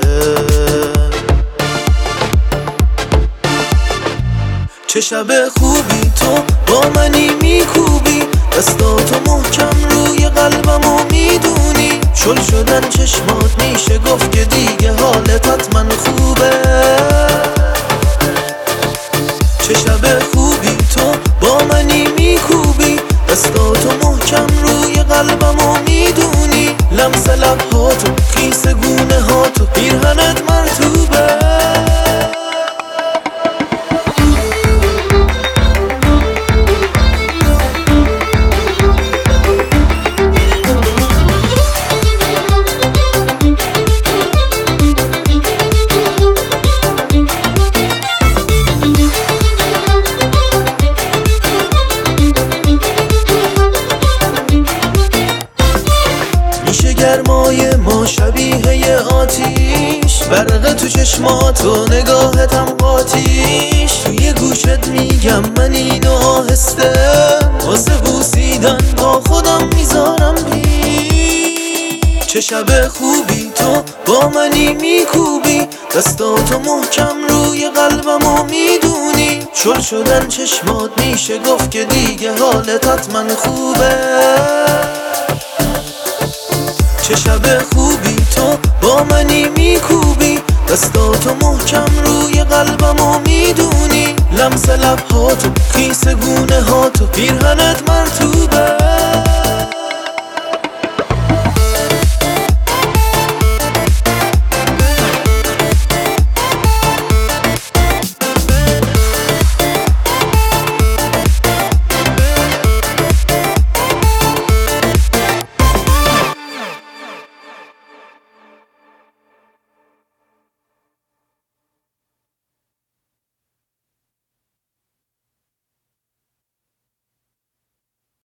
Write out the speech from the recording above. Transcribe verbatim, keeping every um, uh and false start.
چه شب خوبی تو با منی میکوبی، دستاتو محکم روی قلبمو میدونی. شل شدن چشمات میشه گفت که دیگه حالت حتما خوبه. چه شب خوبی تو با منی میکوبی، دستاتو محکم روی قلبمو میدونی. لمس لبهاتو، خیس گونه هاتو، پیرهنت مرطوبه. میشه گرمای ما شبیه آتیش، برق تو چشمات و نگاهتم قاتیش. توی گوشت میگم من اینو آهسته، واسه بوسیدن با خودم میذارم پیش. چه شب خوبی تو با منی میکوبی، دستاتو محکم روی قلبمو میدونی. شل شدن چشمات میشه گفت که دیگه حالت حتما خوبه. چه شب خوبی تو با منی میکوبی، دستاتو محکم روی قلبمو میدونی. لمس لبهاتو، خیس گونه هاتو، پیرهنت مرطوبه.